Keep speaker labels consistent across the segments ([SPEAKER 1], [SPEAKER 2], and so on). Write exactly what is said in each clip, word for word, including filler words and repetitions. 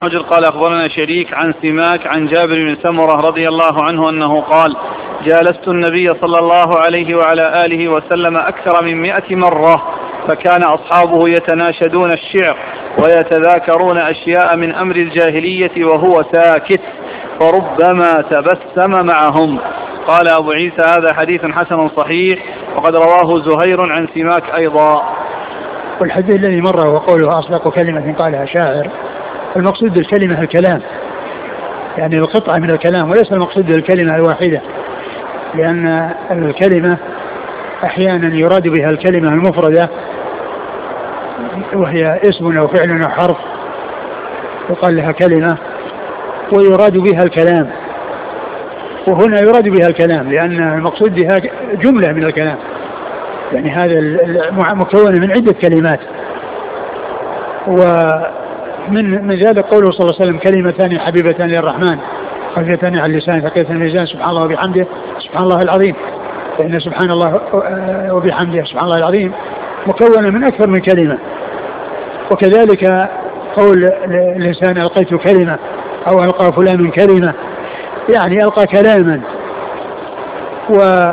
[SPEAKER 1] رجل قال أخبرنا شريك عن سماك عن جابر بن سمرة رضي الله عنه أنه قال: جالست النبي صلى الله عليه وعلى آله وسلم أكثر من مئة مرة، فكان أصحابه يتناشدون الشعر ويتذاكرون أشياء من أمر الجاهلية وهو ساكت، فربما تبسم معهم. قال أبو عيسى: هذا حديث حسن صحيح، وقد رواه زهير عن سماك أيضا.
[SPEAKER 2] والحديث الذي مر وقوله أصدق كلمة قالها شاعر، المقصود بالكلمة الكلام، يعني القطعة من الكلام، وليس المقصود بالكلمة الواحدة، لأن الكلمة أحيانا يراد بها الكلمة المفردة وهي اسم أو فعل أو حرف يقال لها كلمة، ويراد بها الكلام، وهنا يراد بها الكلام لأن المقصود بها جملة من الكلام، يعني هذا مكون من عدة كلمات. ومن من ذلك قوله صلى الله عليه وسلم: كلمتان حبيبتان للرحمن خفيفتان على اللسان ثقيلتان في الميزان، سبحان الله وبحمده سبحان الله العظيم. فإن سبحان الله وبحمده سبحان الله العظيم مكونة من أكثر من كلمة. وكذلك قول الإنسان: ألقيت كلمة، أو ألقى فلان من كلمة، يعني ألقى كلاما. و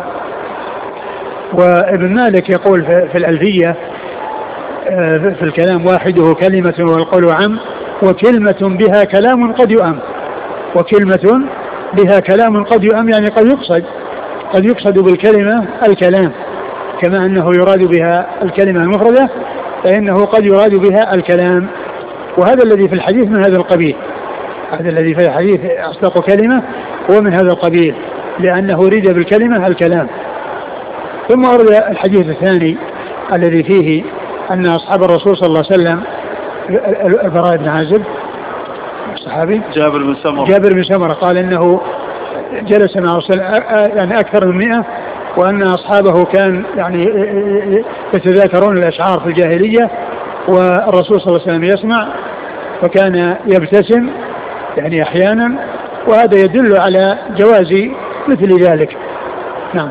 [SPEAKER 2] وابن مالك يقول في الألفية في الكلام: واحده كلمة والقول عم، وكلمة بها كلام قد يؤم. وكلمة بها كلام قد يؤم يعني قد يقصد قد يقصد بالكلمة الكلام، كما أنه يراد بها الكلمة المفردة فإنه قد يراد بها الكلام. وهذا الذي في الحديث من هذا القبيل، هذا الذي في الحديث أصدق كلمة هو من هذا القبيل، لأنه أريد بالكلمة الكلام. ثم أورد الحديث الثاني الذي فيه أن أصحاب الرسول صلى الله عليه وسلم: البراء بن عازب الصحابي
[SPEAKER 1] جابر بن سمرة
[SPEAKER 2] جابر بن سمرة قال إنه جلس مع رسول يعني أكثر من مئة، وأن أصحابه كان يعني يتذاكرون الأشعار في الجاهلية، والرسول صلى الله عليه وسلم يسمع وكان يبتسم يعني أحيانا، وهذا يدل على جواز مثل ذلك. نعم.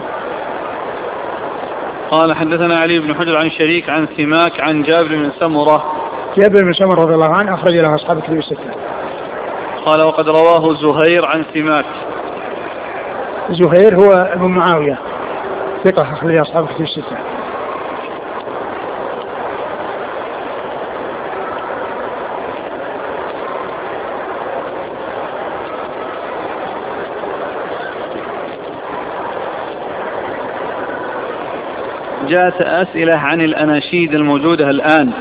[SPEAKER 1] قال: حدثنا علي بن حجر عن شريك عن سماك عن جابر بن سمرة.
[SPEAKER 2] جابر بن سمرة رضي الله عنه أخرج له أصحاب الكتب الستة.
[SPEAKER 1] قال: وقد رواه زهير عن سماك.
[SPEAKER 2] زهير هو ابن معاوية ثقة أخرج له أصحاب الكتب الستة.
[SPEAKER 1] جاءت أسئلة عن الأناشيد الموجودة الآن.